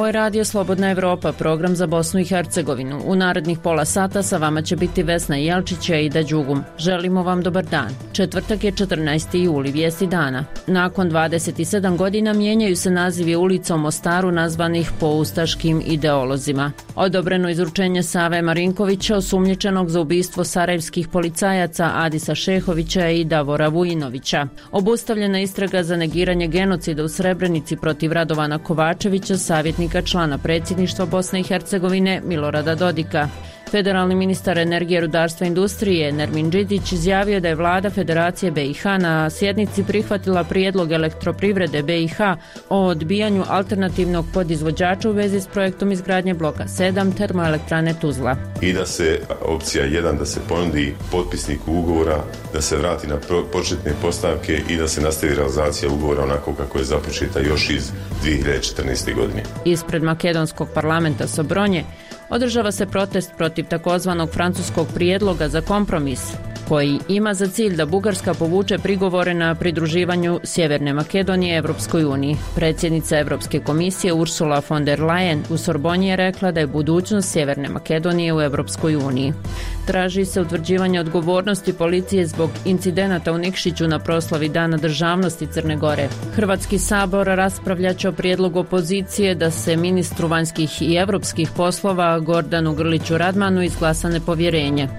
je Radio Slobodna Evropa, program za Bosnu i Hercegovinu. U narednih pola sata sa vama će biti Vesna Jelčić i Aida Đugum. Želimo vam dobar dan. Četvrtak je 14. juli, vijesti dana. Nakon 27 godina mijenjaju se nazivi ulica u Mostaru nazvanih po ustaškim ideolozima. Odobreno izručenje Save Marinkovića, osumnjičenog za ubistvo sarajevskih policajaca Adisa Šehovića i Davora Vujinovića. Obustavljena istraga za negiranje genocida u Srebrenici protiv Radovana Kovačevića, savjetnika člana predsjedništva Bosne i Hercegovine Milorada Dodika. Federalni ministar energije, rudarstva i industrije Nermin Đidić izjavio da je vlada Federacije BiH na sjednici prihvatila prijedlog elektroprivrede BiH o odbijanju alternativnog podizvođača u vezi s projektom izgradnje bloka 7 termoelektrane Tuzla. I da se opcija 1 da se ponudi potpisniku ugovora da se vrati na početne postavke i da se nastavi realizacija ugovora onako kako je započeta još iz 2014. godine. Ispred makedonskog parlamenta Sobronje održava se protest protiv takozvanog francuskog prijedloga za kompromis, koji ima za cilj da Bugarska povuče prigovore na pridruživanju Sjeverne Makedonije Evropskoj uniji. Predsjednica Europske komisije Ursula von der Leyen u Sorbonji je rekla da je budućnost Sjeverne Makedonije u Evropskoj uniji. Traži se utvrđivanje odgovornosti policije zbog incidenata u Nikšiću na proslavi Dana državnosti Crne Gore. Hrvatski sabor raspravljaće o prijedlogu opozicije da se ministru vanjskih i europskih poslova Gordanu Grliću Radmanu izglasa nepovjerenje.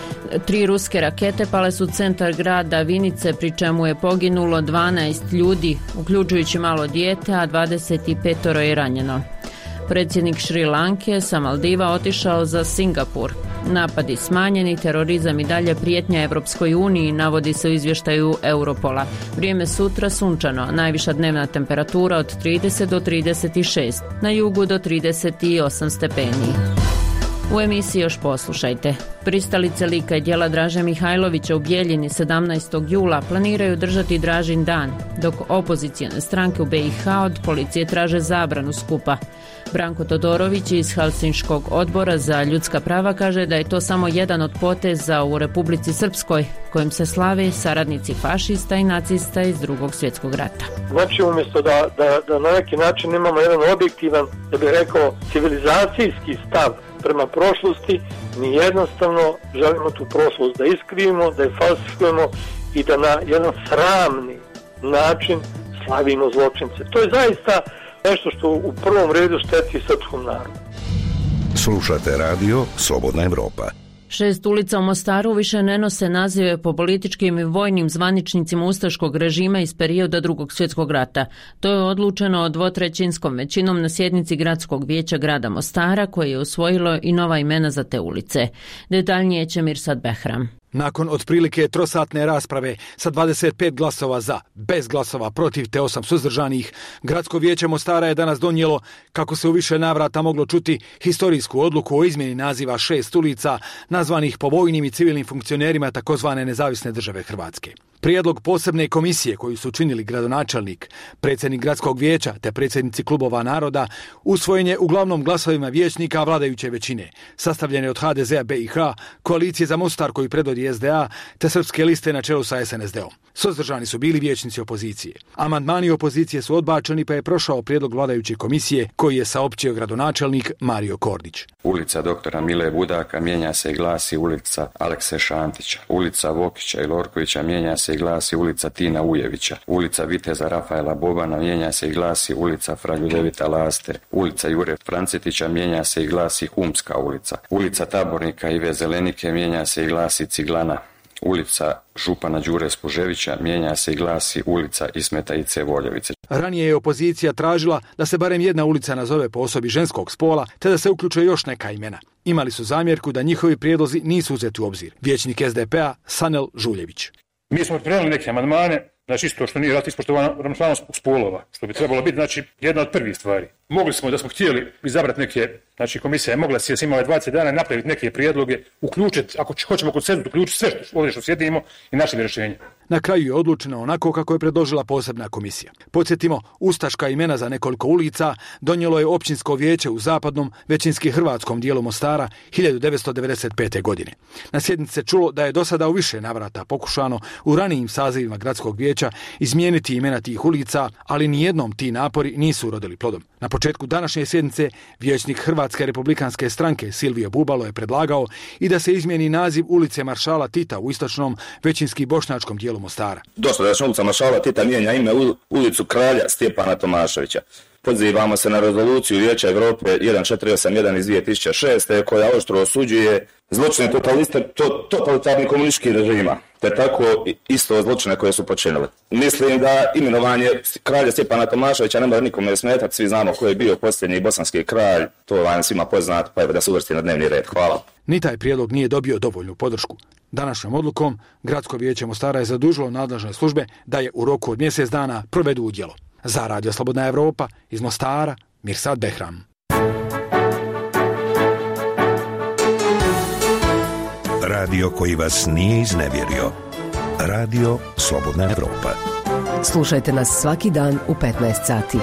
3 ruske rakete pale su centar grada Vinice, pri čemu je poginulo 12 ljudi, uključujući malo dijete, a 25 je ranjeno. Predsjednik Šri Lanke sa Maldiva otišao za Singapur. Napadi smanjeni, terorizam i dalje prijetnja Evropskoj uniji, navodi se u izvještaju Europola. Vrijeme sutra sunčano, najviša dnevna temperatura od 30 do 36, na jugu do 38 stepeni. U emisiji još poslušajte. Pristalice lika i djela Draže Mihajlovića u Bijeljini 17. jula planiraju držati Dražin dan, dok opozicijone stranke u BiH od policije traže zabranu skupa. Branko Todorović iz Helsinškog odbora za ljudska prava kaže da je to samo jedan od poteza u Republici Srpskoj, kojim se slave saradnici fašista i nacista iz Drugog svjetskog rata. Znači, umjesto da na neki način imamo jedan objektivan, da bih rekao, civilizacijski stav prema prošlosti, mi jednostavno želimo tu prošlost da iskrivimo, da je falsifikujemo i da na jedan sramni način slavimo zločince. To je zaista nešto što u prvom redu šteti srpskom narodu. Slušate radio Slobodna Evropa. 6 ulica u Mostaru više ne nose nazive po političkim i vojnim zvaničnicima ustaškog režima iz perioda Drugog svjetskog rata. To je odlučeno dvotrećinskom većinom na sjednici Gradskog vijeća grada Mostara, koje je usvojilo i nova imena za te ulice. Detaljnije će Mirsad Behram. Nakon otprilike trosatne rasprave sa 25 glasova za, bez glasova protiv te 8 suzdržanih, Gradsko vijeće Mostara je danas donijelo, kako se u više navrata moglo čuti, historijsku odluku o izmjeni naziva 6 ulica nazvanih po vojnim i civilnim funkcionerima takozvane Nezavisne države Hrvatske. Prijedlog posebne komisije koju su činili gradonačelnik, predsjednik Gradskog vijeća te predsjednici klubova naroda usvojen je uglavnom glasovima vijećnika vladajuće većine, sastavljene od HDZ-a BiH, koalicije za Mostar koju predvodi SDA te srpske liste na čelu sa SNSD-om. Suzdržani su bili vijećnici opozicije. Amandmani opozicije su odbačeni pa je prošao prijedlog vladajuće komisije koji je saopćio gradonačelnik Mario Kordić. Ulica doktora Mile Budaka mijenja se i glasi ulica Alekse Šantića. Ulica Vokića i Lorkovića mijenja se i glasi ulica Tina Ujevića. Ulica Viteza Rafaela Bobana mijenja se i glasi ulica Fra Ljudevita Laste. Ulica Jure Francetića mijenja se i glasi Humska ulica. Ulica Tabornika Ive Zelenike mijenja se i glasi Ciglana. Ulica župana Đure Spuževića mijenja se i glasi ulica Ismeta Ice Voljevice. Ranije je opozicija tražila da se barem jedna ulica nazove po osobi ženskog spola, te da se uključe još neka imena. Imali su zamjerku da njihovi prijedlozi nisu uzeti u obzir. Vijećnik SDP-a Sanel Žuljević. Mi smo pripremili neke amandmane, znači isto što nije ispoštovana ravnopravnost spolova, što bi trebalo biti, znači, jedna od prvih stvari. Mogli smo, da smo htjeli izabrati neke, znači komisija je mogla se imala 20 dana napraviti neke prijedloge, uključiti, ako hoćemo konsenzus, uključiti sve ovdje što sjedimo i našli rješenje. Na kraju je odlučeno onako kako je predložila posebna komisija. Podsjetimo, ustaška imena za nekoliko ulica donijelo je općinsko vijeće u zapadnom, većinski hrvatskom dijelu Mostara 1995. godine. Na sjednici se čulo da je do sada u više navrata pokušano u ranijim sazivima gradskog vijeća izmijeniti imena tih ulica, ali nijednom ti napori nisu urodili plodom. Na početku današnje sjednice vijećnik Hrvatske republikanske stranke Silvio Bubalo je predlagao i da se izmijeni naziv ulice Maršala Tita u istočnom većinski bošnjačkom dijelu Mostara. Dosadašnja ulica Maršala Tita mijenja ime ulicu kralja Stjepana Tomaševića. Pozivamo se na rezoluciju Vijeća Europe 1481 iz 2006. koja oštro osuđuje zločine totalitarnih komunističkih režima, te tako isto zločine koje su počinili. Mislim da imenovanje kralja Stjepana Tomaševića ne mora nikome smetati, svi znamo ko je bio posljednji bosanski kralj, to vam svima poznato, pa evo da se uvrsti na dnevni red. Hvala. Ni taj prijedlog nije dobio dovoljnu podršku. Današnjom odlukom Gradsko vijeće Mostara je zadužilo nadležne službe da je u roku od mjesec dana provedu u djelo. Za Radio Slobodna Evropa iz Mostara, Mirsad Behram. Radio koji vas nije iznevjerio. Radio Slobodna Evropa. Slušajte nas svaki dan u 15 sati.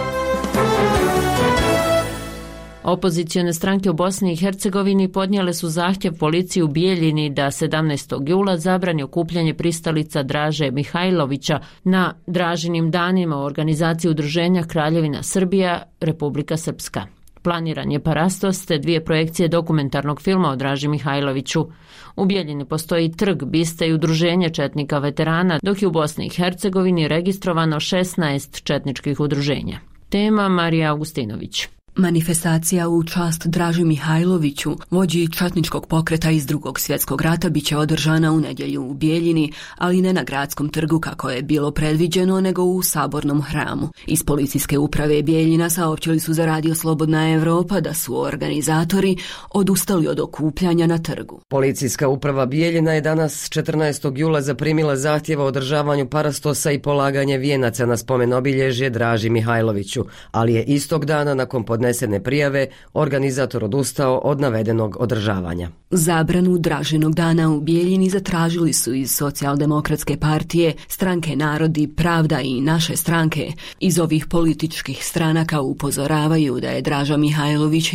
Opozicione stranke u Bosni i Hercegovini podnijele su zahtjev policiji u Bijeljini da 17. jula zabrani okupljanje pristalica Draže Mihajlovića na Dražinim danima u organizaciji udruženja Kraljevina Srbija, Republika Srpska. Planiran je parastos te 2 projekcije dokumentarnog filma o Draži Mihajloviću. U Bijeljini postoji trg, biste i udruženje četnika veterana, dok je u Bosni i Hercegovini registrovano 16 četničkih udruženja. Tema Marija Augustinović. Manifestacija u čast Draži Mihajloviću, vođi četničkog pokreta iz Drugog svjetskog rata, biće održana u nedjelju u Bijeljini, ali ne na gradskom trgu kako je bilo predviđeno, nego u Sabornom hramu. Iz policijske uprave Bijeljina saopćili su za Radio Slobodna Evropa da su organizatori odustali od okupljanja na trgu. Policijska uprava Bijeljina je danas 14. jula zaprimila zahtjeva o održavanju parastosa i polaganje vijenaca na spomen obilježje Draži Mihajloviću, ali je istog dana nakon podnesene prijave organizator odustao od navedenog održavanja. Zabranu Dražinog dana u Bijeljini zatražili su iz Socijaldemokratske partije, Stranke Narodi, Pravda i Naše stranke. Iz ovih političkih stranaka upozoravaju da je Draža Mihajlović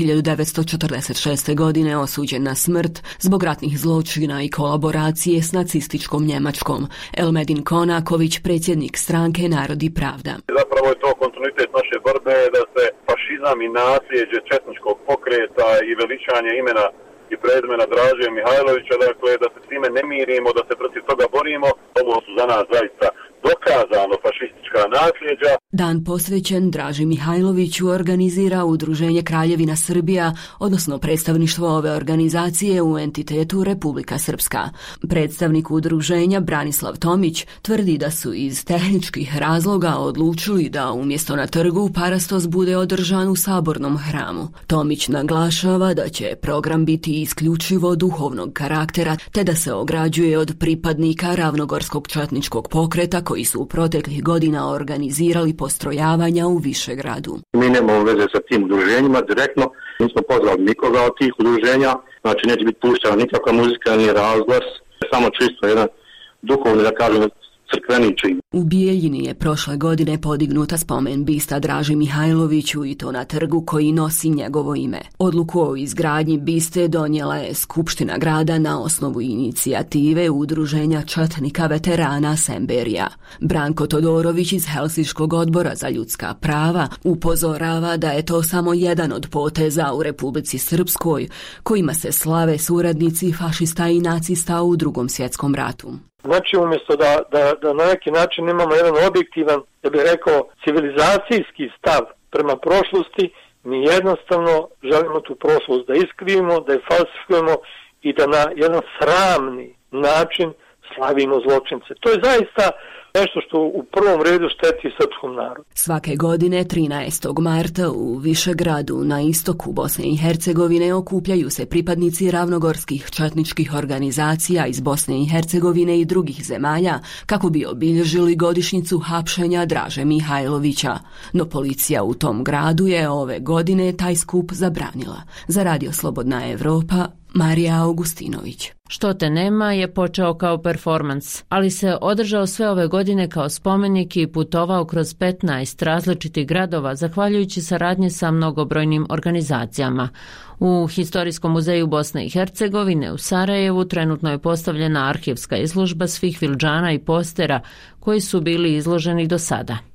1946. godine osuđen na smrt zbog ratnih zločina i kolaboracije s nacističkom Njemačkom. Elmedin Konaković, predsjednik Stranke Narodi, Pravda. Zapravo je to kontinuitet naše borbe da se fašizam i nasljeđe četničkog pokreta i veličanje imena i predmena Draže Mihajlovića, dakle da se s time ne mirimo, da se protiv toga borimo. Ovo su za nas zaista dokazano fašistička nasljeđa. Dan posvećen Draži Mihajloviću organizira Udruženje Kraljevina Srbija, odnosno predstavništvo ove organizacije u entitetu Republika Srpska. Predstavnik udruženja Branislav Tomić tvrdi da su iz tehničkih razloga odlučili da umjesto na trgu parastos bude održan u Sabornom hramu. Tomić naglašava da će program biti isključivo duhovnog karaktera, te da se ograđuje od pripadnika Ravnogorskog četničkog pokreta koji su u proteklih godina organizirali postrojavanja u Višegradu. Mi nemamo veze sa tim udruženjima direktno, nismo pozvali nikoga od tih udruženja, znači neće biti puštena nikakva muzika, ni razglas, samo čisto jedan duhovni, da kažem, crkveni čin. U Bijeljini je prošle godine podignuta spomen bista Draži Mihajloviću i to na trgu koji nosi njegovo ime. Odluku o izgradnji biste donijela je Skupština grada na osnovu inicijative Udruženja četnika veterana Semberija. Branko Todorović iz Helsinškog odbora za ljudska prava upozorava da je to samo jedan od poteza u Republici Srpskoj kojima se slave suradnici fašista i nacista u Drugom svjetskom ratu. Znači, umjesto da na neki način imamo jedan objektivan, da bih rekao, civilizacijski stav prema prošlosti, mi jednostavno želimo tu prošlost da iskrivimo, da je falsifikujemo i da na jedan sramni način slavimo zločince. To je zaista nešto što u prvom redu šteti srpskom narodu. Svake godine 13. marta u Višegradu na istoku Bosne i Hercegovine okupljaju se pripadnici ravnogorskih četničkih organizacija iz Bosne i Hercegovine i drugih zemalja kako bi obilježili godišnjicu hapšenja Draže Mihajlovića. No policija u tom gradu je ove godine taj skup zabranila. Za Radio Slobodna Evropa, Marija Augustinović. Što te nema je počeo kao performans, ali se održao sve ove godine kao spomenik i putovao kroz 15 različitih gradova zahvaljujući saradnji sa mnogobrojnim organizacijama. U Historijskom muzeju Bosne i Hercegovine u Sarajevu trenutno je postavljena arhivska izložba svih filđana i postera koji su bili izloženi do sada.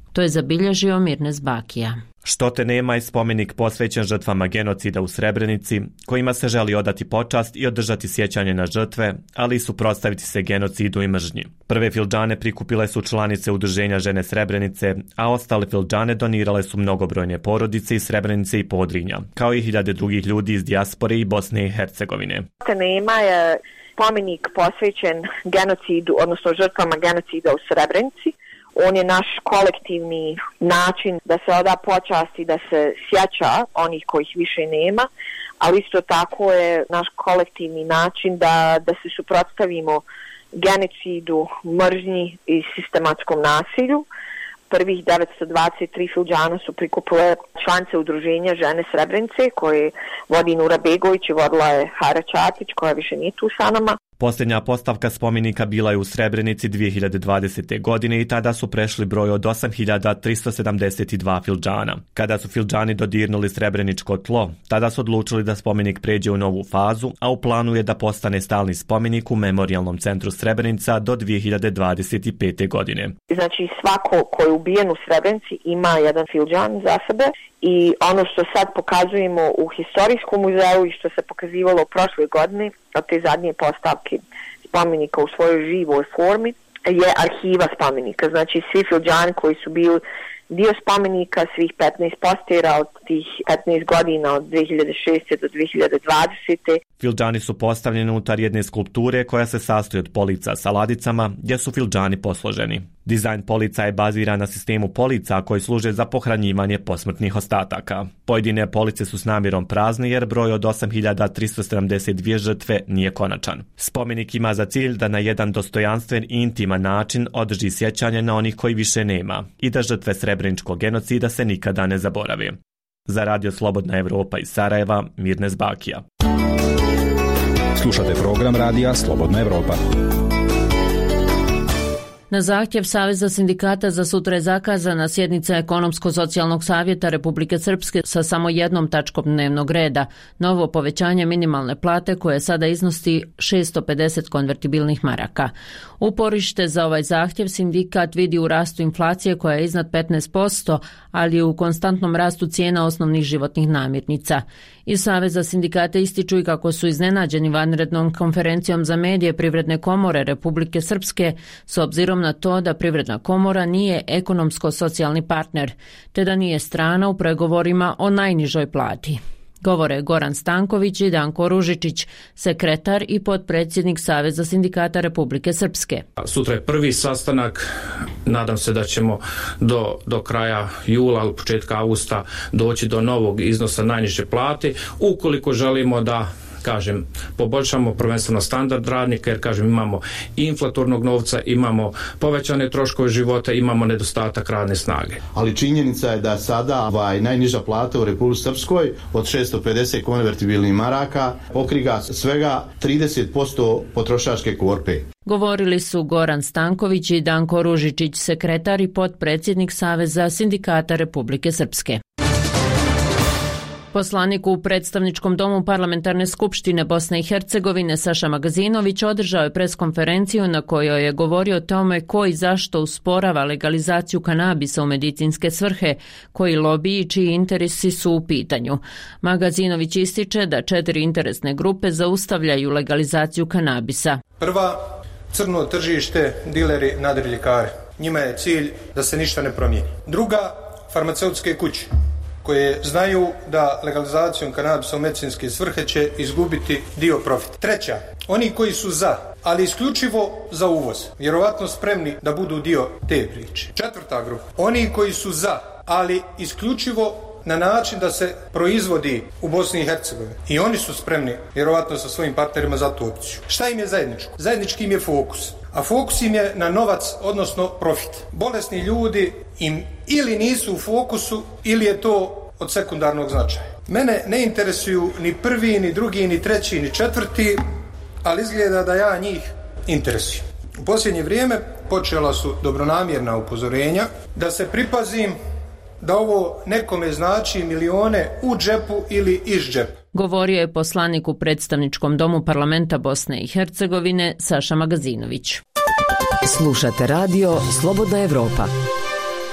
To je zabilježio Mirnes Bakija. Što te nema je spomenik posvećen žrtvama genocida u Srebrenici, kojima se želi odati počast i održati sjećanje na žrtve, ali i suprotstaviti se genocidu i mržnji. Prve fildžane prikupile su članice Udruženja žene Srebrenice, a ostale fildžane donirale su mnogobrojne porodice iz Srebrenice i Podrinja, kao i hiljade drugih ljudi iz dijaspore i Bosne i Hercegovine. Nema je spomenik posvećen genocidu, odnosno žrtvama genocida u Srebrenici. On je naš kolektivni način da se oda počast i da se sjeća onih kojih više nema, ali isto tako je naš kolektivni način da se suprotstavimo genocidu, mržnji i sistematskom nasilju. Prvih 923 fildžana su prikupile članice Udruženja žene Srebrenice koje vodi Nura Begović i vodila je Hara Čatić koja više nije tu sa nama. Posljednja postavka spomenika bila je u Srebrenici 2020. godine i tada su prešli broj od 8372 fildžana. Kada su fildžani dodirnuli srebreničko tlo, tada su odlučili da spomenik pređe u novu fazu, a u planu je da postane stalni spomenik u Memorijalnom centru Srebrenica do 2025. godine. Znači svako ko je ubijen u Srebrenici ima jedan fildžan za sebe i ono što sad pokazujemo u historijskom muzeju i što se pokazivalo prošle godine od te zadnje postavke spomenika u svojoj živoj formi je arhiva spomenika. Znači svi fildžani koji su bili dio spomenika, svih 15 postera od tih 15 godina od 2006. do 2020. Fildžani su postavljeni unutar jedne skulpture koja se sastoji od polica sa ladicama gdje su fildžani posloženi. Dizajn polica je baziran na sistemu polica koji služe za pohranjivanje posmrtnih ostataka. Pojedine police su s namjerom prazne jer broj od 8372 žrtve nije konačan. Spomenik ima za cilj da na jedan dostojanstven i intiman način održi sjećanje na onih koji više nema i da žrtve srebreničkog genocida se nikada ne zaborave. Za Radio Slobodna Evropa iz Sarajeva, Mirnes Bakija. Slušate program Radija Slobodna Evropa. Na zahtjev Saveza sindikata za sutra je zakazana sjednica Ekonomsko-socijalnog savjeta Republike Srpske sa samo jednom tačkom dnevnog reda, novo povećanje minimalne plate koje sada iznosi 650 konvertibilnih maraka. Uporište za ovaj zahtjev sindikat vidi u rastu inflacije koja je iznad 15%, ali i u konstantnom rastu cijena osnovnih životnih namirnica. Iz Saveza sindikata ističu i kako su iznenađeni vanrednom konferencijom za medije Privredne komore Republike Srpske s obzirom na to da Privredna komora nije ekonomsko-socijalni partner, te da nije strana u pregovorima o najnižoj plati. Govore Goran Stanković i Danko Ružičić, sekretar i potpredsjednik Saveza sindikata Republike Srpske. Sutra je prvi sastanak, nadam se da ćemo do kraja jula ili početka augusta doći do novog iznosa najniže plate, ukoliko želimo da poboljšamo prvenstveno standard radnika, jer imamo i inflatornog novca, imamo povećane troškove života, imamo nedostatak radne snage. Ali činjenica je da sada najniža plata u Republici Srpskoj od 650 konvertibilnih maraka pokriva svega 30% potrošačke korpe. Govorili su Goran Stanković i Danko Ružičić, sekretar i potpredsjednik Saveza sindikata Republike Srpske. Poslanik u predstavničkom domu Parlamentarne skupštine Bosne i Hercegovine Saša Magazinović održao je preskonferenciju na kojoj je govorio o tome ko i zašto usporava legalizaciju kanabisa u medicinske svrhe, koji lobiji čiji interesi su u pitanju. Magazinović ističe da 4 interesne grupe zaustavljaju legalizaciju kanabisa. Prva, crno tržište, dileri, nadriljkare. Njima je cilj da se ništa ne promijeni. Druga, farmaceutske kuće, koje znaju da legalizacijom kanabisa u medicinske svrhe će izgubiti dio profita. Treća, oni koji su za, ali isključivo za uvoz, vjerovatno spremni da budu dio te priče. Četvrta grupa, oni koji su za, ali isključivo na način da se proizvodi u Bosni i Hercegovini. I oni su spremni, vjerovatno sa svojim partnerima, za tu opciju. Šta im je zajedničko? Zajednički im je fokus. A fokus im je na novac, odnosno profit. Bolesni ljudi im ili nisu u fokusu, ili je to od sekundarnog značaja. Mene ne interesuju ni prvi, ni drugi, ni treći, ni četvrti, ali izgleda da ja njih interesujem. U posljednje vrijeme počela su dobronamjerna upozorenja da se pripazim da ovo nekome znači milione u džepu ili iz džepa. Govorio je poslanik u predstavničkom domu Parlamenta Bosne i Hercegovine Saša Magazinović. Slušate radio Slobodna Evropa.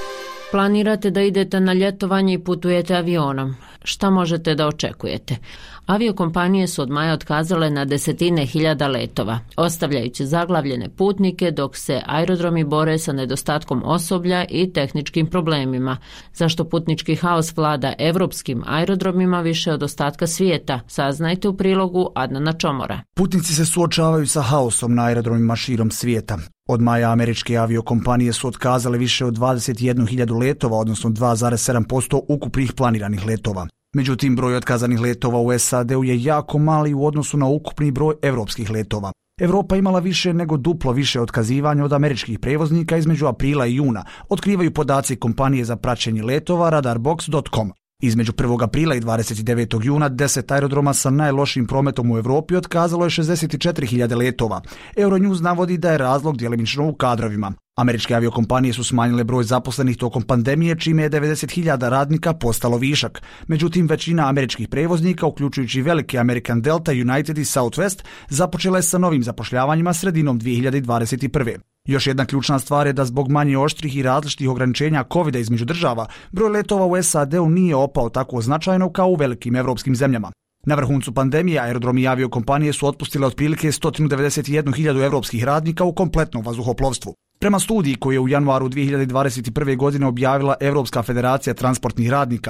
Planirate da idete na ljetovanje i putujete avionom. Šta možete da očekujete? Aviokompanije su od maja otkazale na desetine hiljada letova, ostavljajući zaglavljene putnike dok se aerodromi bore sa nedostatkom osoblja i tehničkim problemima, zašto putnički haos vlada evropskim aerodromima više od ostatka svijeta. Saznajte u prilogu Adnana Čomora. Putnici se suočavaju sa haosom na aerodromima širom svijeta. Od maja američke aviokompanije su otkazale više od 21.000 letova, odnosno 2,7% ukupnih planiranih letova. Međutim, broj otkazanih letova u SAD-u je jako mali u odnosu na ukupni broj evropskih letova. Evropa imala više nego duplo više otkazivanja od američkih prevoznika između aprila i juna, otkrivaju podaci kompanije za praćenje letova radarbox.com. Između 1. aprila i 29. juna 10 aerodroma sa najlošijim prometom u Evropi otkazalo je 64.000 letova. Euronews navodi da je razlog djelimično u kadrovima. Američke aviokompanije su smanjile broj zaposlenih tokom pandemije, čime je 90.000 radnika postalo višak. Međutim, većina američkih prevoznika, uključujući velike American Delta, United i Southwest, započela je sa novim zapošljavanjima sredinom 2021. Još jedna ključna stvar je da zbog manje oštrih i različitih ograničenja COVID-a između država, broj letova u SAD-u nije opao tako značajno kao u velikim evropskim zemljama. Na vrhuncu pandemije aerodromi i aviokompanije su otpustile otprilike 191.000 evropskih radnika u kompletnom vazduhoplovstvu. Prema studiji koju je u januaru 2021. godine objavila Evropska federacija transportnih radnika,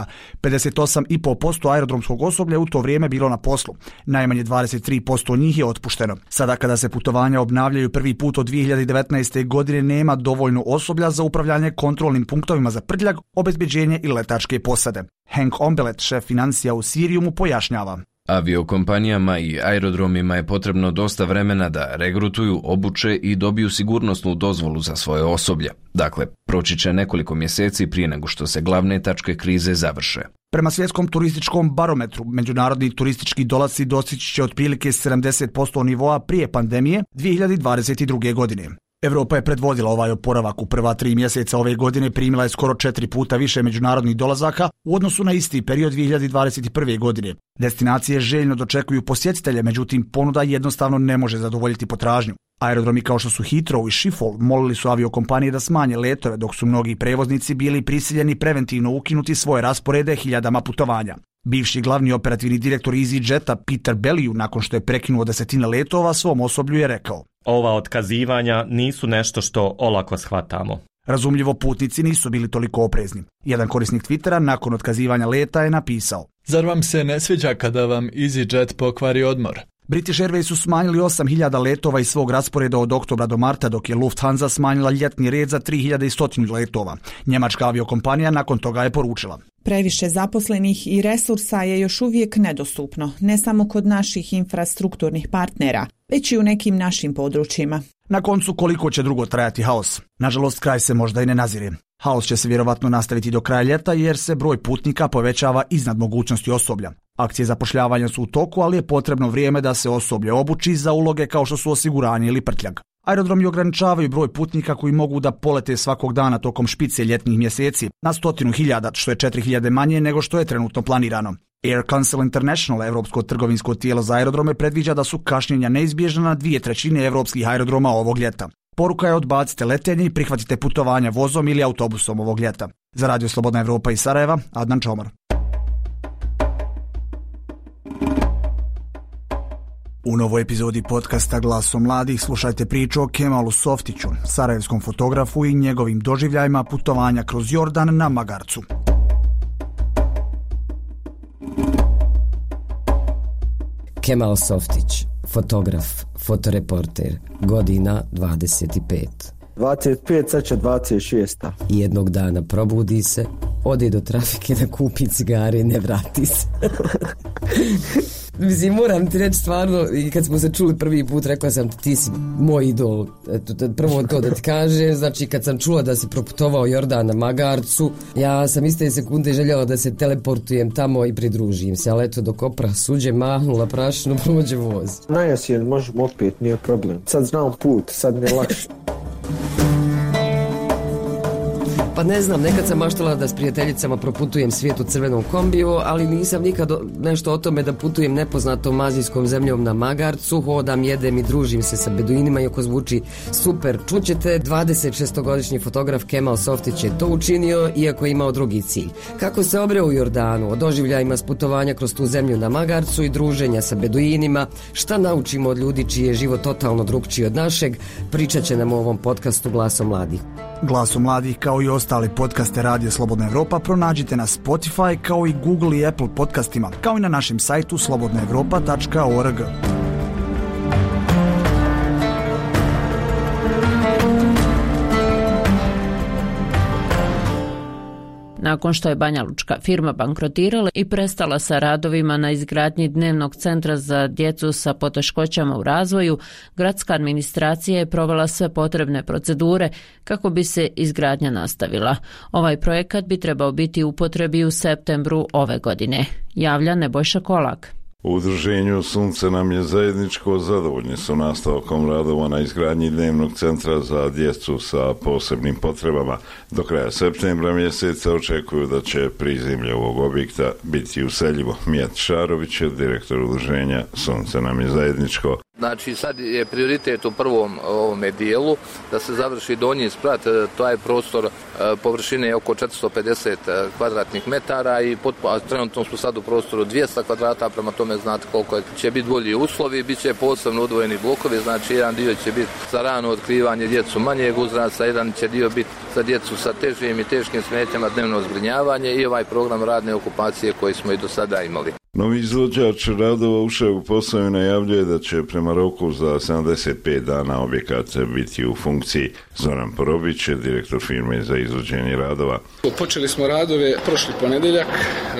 58,5% aerodromskog osoblja u to vrijeme bilo na poslu. Najmanje 23% njih je otpušteno. Sada kada se putovanja obnavljaju prvi put od 2019. godine nema dovoljno osoblja za upravljanje kontrolnim punktovima za prtljag, obezbeđenje i letačke posade. Hank Ombelet, šef financija u Siriumu, pojašnjava. Aviokompanijama i aerodromima je potrebno dosta vremena da regrutuju, obuče i dobiju sigurnosnu dozvolu za svoje osoblje. Dakle, proći će nekoliko mjeseci prije nego što se glavne tačke krize završe. Prema svjetskom turističkom barometru, međunarodni turistički dolasci dostići će otprilike 70% nivoa prije pandemije 2022. godine. Evropa je predvodila ovaj oporavak. U prva 3 mjeseca ove godine primila je skoro 4 puta više međunarodnih dolazaka u odnosu na isti period 2021. godine. Destinacije željno dočekuju posjetitelje, međutim ponuda jednostavno ne može zadovoljiti potražnju. Aerodromi kao što su Heathrow i Schiphol molili su aviokompanije da smanje letove, dok su mnogi prevoznici bili prisiljeni preventivno ukinuti svoje rasporede hiljadama putovanja. Bivši glavni operativni direktor EasyJeta Peter Bellew, nakon što je prekinuo desetine letova, svom osoblju je rekao: Ova otkazivanja nisu nešto što olako shvatamo. Razumljivo, putnici nisu bili toliko oprezni. Jedan korisnik Twittera nakon otkazivanja leta je napisao: Zar vam se ne sviđa kada vam EasyJet pokvari odmor? British Airways su smanjili 8.000 letova iz svog rasporeda od oktobra do marta, dok je Lufthansa smanjila ljetni red za 3.100 letova. Njemačka aviokompanija nakon toga je poručila: Previše zaposlenih i resursa je još uvijek nedostupno, ne samo kod naših infrastrukturnih partnera, već i u nekim našim područjima. Na koncu, koliko će dugo trajati haos? Nažalost, kraj se možda i ne nazire. Haos će se vjerovatno nastaviti do kraja ljeta jer se broj putnika povećava iznad mogućnosti osoblja. Akcije zapošljavanja su u toku, ali je potrebno vrijeme da se osoblje obuči za uloge kao što su osiguranje ili prtljag. Aerodromi ograničavaju broj putnika koji mogu da polete svakog dana tokom špice ljetnih mjeseci na 100.000, što je 4.000 manje nego što je trenutno planirano. Air Council International, evropsko trgovinsko tijelo za aerodrome, predviđa da su kašnjenja neizbježna na 2/3 evropskih aerodroma ovog ljeta. Poruka je: odbacite letenje i prihvatite putovanja vozom ili autobusom ovog ljeta. Za Radio Slobodna Evropa iz Sarajeva, Adnan Čomor. U novoj epizodi podcasta Glasom mladih slušajte priču o Kemalu Softiću, sarajevskom fotografu i njegovim doživljajima putovanja kroz Jordan na magarcu. Kemal Softić, fotograf, fotoreporter, godina 25. 25, sad će 26. Jednog dana probudi se, ode do trafike da kupi cigare i ne vrati se. Mislim, moram ti reći stvarno, i kad smo se čuli prvi put, rekla sam ti si moj idol. Prvo to da ti kažem, znači kad sam čula da si proputovao Jordan na magarcu, ja sam iste sekunde željela da se teleportujem tamo i pridružim se, ali eto dok opra suđe mahnula prašinu, prođe voz. Najjesen možemo opet, nije problem. Sad znam put, sad mi je lakše. Pa ne znam, nekad sam maštala da s prijateljicama proputujem svijet u crvenom kombiju, ali nisam nikad nešto o tome da putujem nepoznatom azijskom zemljom na magarcu, hodam, jedem i družim se sa beduinima, iako zvuči super. Čućete, 26-godišnji fotograf Kemal Softić je to učinio, iako je imao drugi cilj. Kako se obreo u Jordanu, o doživljajima s putovanja kroz tu zemlju na magarcu i druženja sa beduinima, šta naučimo od ljudi čiji je život totalno drugčiji od našeg, pričat će nam u ovom podcastu Glaso mladih. Glaso mladih, kao i ostali podcaste Radija Slobodna Evropa, pronađite na Spotify, kao i Google i Apple podcastima, kao i na našem sajtu slobodnaevropa.org. Nakon što je banjalučka firma bankrotirala i prestala sa radovima na izgradnji dnevnog centra za djecu sa poteškoćama u razvoju, gradska administracija je provela sve potrebne procedure kako bi se izgradnja nastavila. Ovaj projekat bi trebao biti u upotrebi u septembru ove godine, javlja Nebojša Kolak. U udruženju Sunce nam je zajedničko, zadovoljni su nastavkom radova na izgradnji dnevnog centra za djecu sa posebnim potrebama. Do kraja septembra mjeseca očekuju da će prizemlje ovog objekta biti useljivo. Mijat Šarović je direktor udruženja Sunce nam je zajedničko. Znači sad je prioritet u prvom ovome dijelu da se završi donji sprat, to je prostor površine oko 450 kvadratnih metara i trenutno smo sad u prostoru 200 kvadrata, prema tome znate koliko će biti bolji uslovi, bit će posebno odvojeni blokovi, znači jedan dio će biti za rano otkrivanje djecu manjeg uzrasta, jedan će dio biti za djecu sa težim i teškim smetnjama dnevno zbrinjavanje i ovaj program radne okupacije koji smo i do sada imali. Novi izvođač radova ušao u posao i najavljuje da će prema roku za 75 dana objekat biti u funkciji. Zoran Porobić je direktor firme za izvođenje radova. Počeli smo radove prošli ponedjeljak,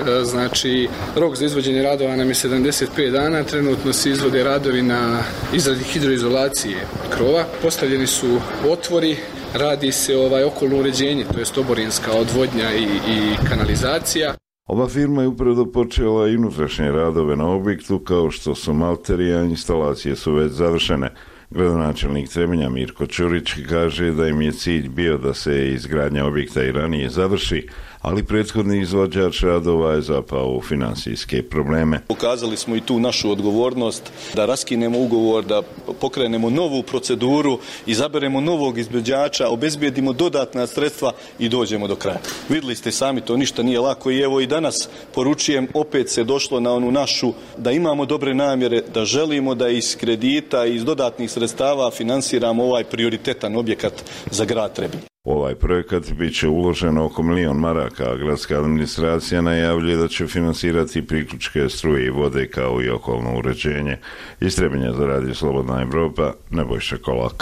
znači rok za izvođenje radova nam je 75 dana, trenutno se izvode radovi na izradi hidroizolacije krova, postavljeni su otvori, radi se okolno uređenje, to jest oborinska odvodnja i kanalizacija. Ova firma je upravo počela i unutrašnje radove na objektu, kao što su malterija, instalacije su već završene. Gradonačelnik Trebinja Mirko Ćurić kaže da im je cilj bio da se izgradnja objekta i ranije završi, ali prethodni izvođač radova je zapao u finansijske probleme. Pokazali smo i tu našu odgovornost da raskinemo ugovor, da pokrenemo novu proceduru, izaberemo novog izvođača, obezbijedimo dodatna sredstva i dođemo do kraja. Vidjeli ste sami, to ništa nije lako i evo i danas poručujem, opet se došlo na onu našu, da imamo dobre namjere, da želimo da iz kredita i iz dodatnih sredstava finansiramo ovaj prioritetan objekat za grad Trebinje. U ovaj projekat bit će uloženo oko 1 milion maraka, a gradska administracija najavljuje da će finansirati priključke struje i vode kao i okolno uređenje. Iz Trebinja za Radio Slobodna Evropa, Nebojša Kolak.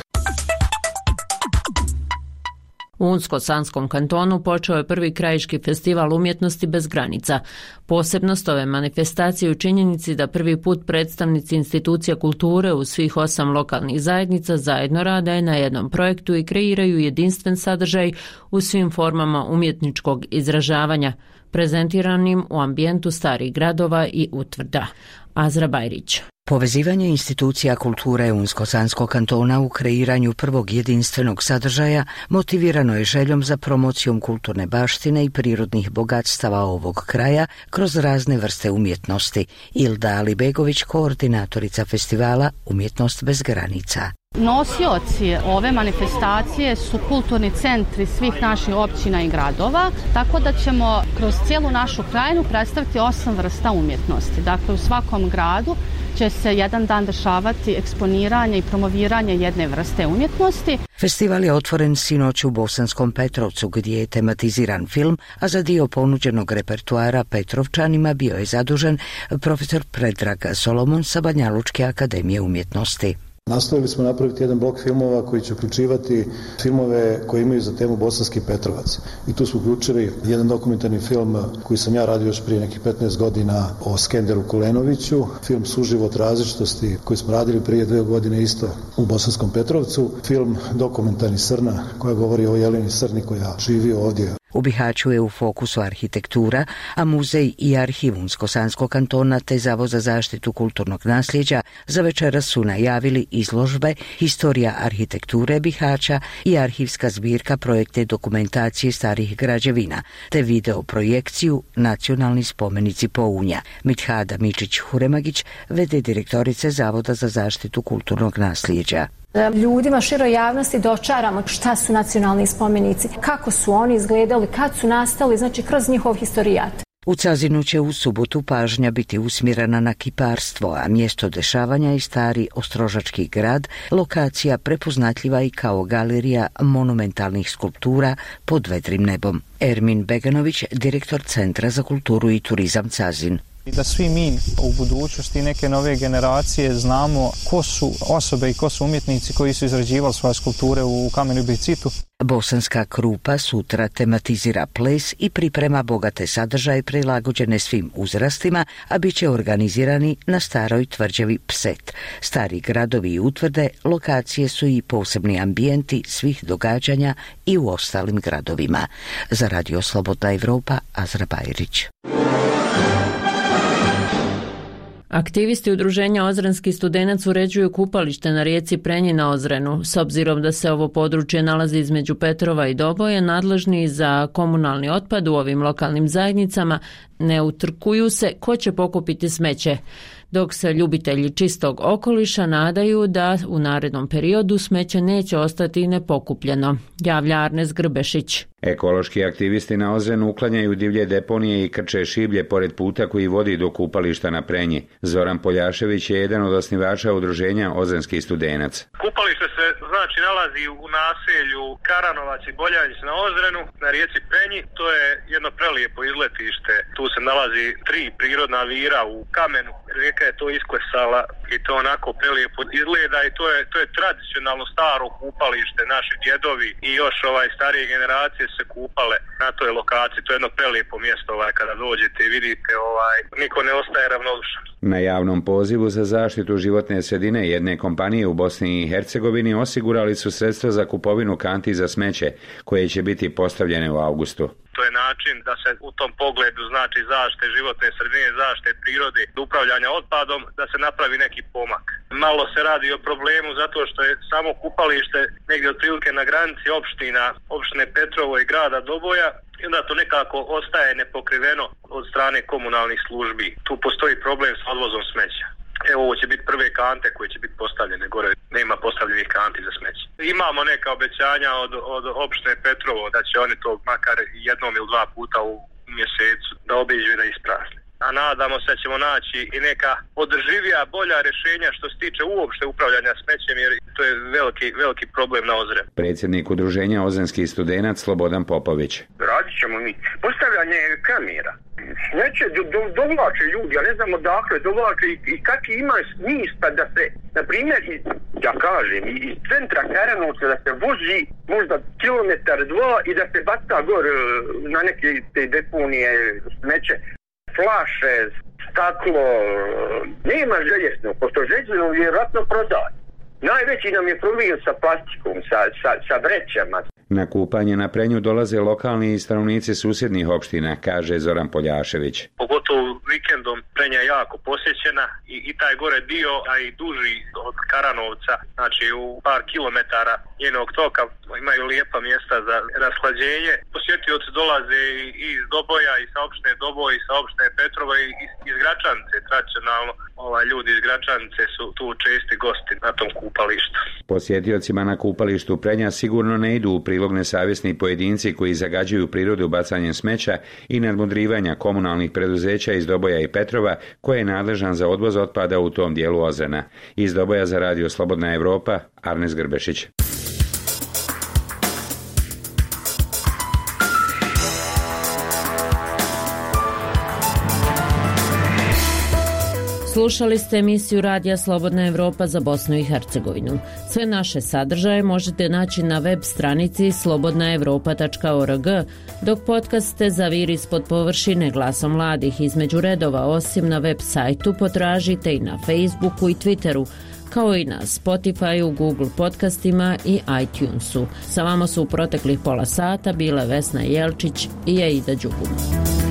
U Unsko-Sanskom kantonu počeo je prvi krajiški festival umjetnosti bez granica. Posebnost ove manifestacije u činjenici da prvi put predstavnici institucija kulture u svih 8 lokalnih zajednica zajedno rade na jednom projektu i kreiraju jedinstven sadržaj u svim formama umjetničkog izražavanja, prezentiranim u ambijentu starih gradova i utvrda. Azra Bajrić. Povezivanje institucija kulture Unsko-Sanskog kantona u kreiranju prvog jedinstvenog sadržaja motivirano je željom za promocijom kulturne baštine i prirodnih bogatstava ovog kraja kroz razne vrste umjetnosti. Ilda Alibegović, koordinatorica festivala Umjetnost bez granica. Nosioci ove manifestacije su kulturni centri svih naših općina i gradova, tako da ćemo kroz cijelu našu krajinu predstaviti 8 vrsta umjetnosti. Dakle, u svakom gradu će se jedan dan dešavati eksponiranje i promoviranje jedne vrste umjetnosti. Festival je otvoren sinoć u Bosanskom Petrovcu gdje je tematiziran film, a za dio ponuđenog repertuara Petrovčanima bio je zadužen profesor Predrag Solomon sa Banjalučke akademije umjetnosti. Nastojili smo napraviti jedan blok filmova koji će uključivati filmove koji imaju za temu Bosanski Petrovac. I tu smo uključili jedan dokumentarni film koji sam ja radio još prije nekih 15 godina o Skenderu Kulenoviću, film Suživot različitosti koji smo radili prije 2 godine isto u Bosanskom Petrovcu, film dokumentarni Srna koja govori o Jeleni Srni koja živi ovdje. U Bihaću je u fokusu arhitektura, a muzej i arhiv Unsko-Sanskog kantona te Zavod za zaštitu kulturnog nasljeđa za večeras su najavili izložbe Historija arhitekture Bihaća i arhivska zbirka projekte dokumentacije starih građevina, te video projekciju Nacionalni spomenici Pounja. Mithada Mičić-Huremagić, v.d. direktorice Zavoda za zaštitu kulturnog nasljeđa. Ljudima, široj javnosti dočaramo šta su nacionalni spomenici, kako su oni izgledali, kad su nastali, znači kroz njihov historijat. U Cazinu će u subotu pažnja biti usmjerena na kiparstvo, a mjesto dešavanja je stari Ostrožački grad, lokacija prepoznatljiva i kao galerija monumentalnih skulptura pod vedrim nebom. Ermin Beganović, direktor Centra za kulturu i turizam Cazin. I da svi mi u budućnosti neke nove generacije znamo ko su osobe i ko su umjetnici koji su izrađivali svoje skulpture u kamenu i bicitu. Bosanska Krupa sutra tematizira ples i priprema bogate sadržaje prilagođene svim uzrastima, a bit će organizirani na staroj tvrđavi Pset. Stari gradovi i utvrde lokacije su i posebni ambijenti svih događanja i u ostalim gradovima. Za Radio Slobodna Evropa, Azra Bajrić. Aktivisti udruženja Ozrenski studenac uređuju kupalište na rijeci Prenji na Ozrenu. S obzirom da se ovo područje nalazi između Petrova i Doboja, nadležni za komunalni otpad u ovim lokalnim zajednicama ne utrkuju se ko će pokupiti smeće, dok se ljubitelji čistog okoliša nadaju da u narednom periodu smeće neće ostati nepokupljeno, javlja Arnes Grbešić. Ekološki aktivisti na Ozrenu uklanjaju divlje deponije i krče šiblje pored puta koji vodi do kupališta na Prenji. Zoran Poljašević je jedan od osnivača udruženja Ozrenski studenac. Kupalište se znači nalazi u naselju Karanovac i Boljanjić na Ozrenu, na rijeci Prenji. To je jedno prelijepo izletište. Tu se nalazi 3 prirodna vira u kamenu. Rijeka je to isklesala i to onako prelijepo izgleda i to je tradicionalno staro kupalište. Naši djedovi i još starije generacije se kupale na toj lokaciji. To je jedno prelijepo mjesto kada dođete i vidite niko ne ostaje ravnodušan. Na javnom pozivu za zaštitu životne sredine jedne kompanije u Bosni i Hercegovini osigurali su sredstva za kupovinu kanti za smeće koje će biti postavljene u avgustu. To je način da se u tom pogledu znači zaštite životne sredine, zaštite prirode, upravljanja otpadom, da se napravi neki pomak. Malo se radi o problemu zato što je samo kupalište negdje otprilike na granici opštine Petrovo i grada Doboja i onda to nekako ostaje nepokriveno od strane komunalnih službi. Tu postoji problem s odvozom smeća. Evo, ovo će biti prve kante koje će biti postavljene gore, nema postavljenih kanti za smeće. Imamo neka obećanja od opštine Petrovo da će oni to makar 1 ili 2 puta u mjesecu da obiđu i da isprazne. A nadamo se da ćemo naći i neka održivija, bolja rješenja što se tiče uopšte upravljanja smećem, jer to je veliki problem na Ozrenu. Predsjednik udruženja Ozrenski studenac Slobodan Popović. Radit ćemo mi postavljanje kamera. Smeće dovlače ljudi, ja ne znam odakle dovlače i kakvi ima smisla da se, na primjer, ja kažem, iz centra Karanovca da se vozi možda 1-2 kilometar i da se baca gore na neke te deponije smeće. Flaše, staklo, nema željezno, pošto željezno vjerojatno prodaje. Najveći nam je problem sa plastikom, sa vrećama. Na kupanje na Prenju dolaze lokalni i stanovnici susjednih opština, kaže Zoran Poljašević. Pogotovo vikendom Prenja je jako posjećena i taj gore dio, a i duži od Karanovca, znači u par kilometara njenog toka imaju lijepa mjesta za rashlađenje. Posjetioci dolaze i iz Doboja, i sa opštine Doboj, i sa opštine Petrova, i iz Gračanice. Tradicionalno ljudi iz Gračanice su tu česti gosti na tom kupalištu. Posjetiocima na kupalištu Prenja sigurno ne idu u prilog nesavjesni pojedinci koji zagađuju prirodu bacanjem smeća i nadmudrivanja komunalnih preduzeća iz Doboja i Petrova, koje je nadležan za odvoz otpada u tom dijelu Ozrena. Iz Doboja za Radio Slobodna Evropa, Arnes Grbešić. Slušali ste emisiju Radija Slobodna Evropa za Bosnu i Hercegovinu. Sve naše sadržaje možete naći na web stranici slobodnaevropa.org, dok podcaste Zavir ispod površine glasom mladih između redova, osim na web sajtu, potražite i na Facebooku i Twitteru, kao i na Spotifyu, Google podcastima i iTunesu. Sa vama su u proteklih pola sata bile Vesna Jelčić i Aida Đugum.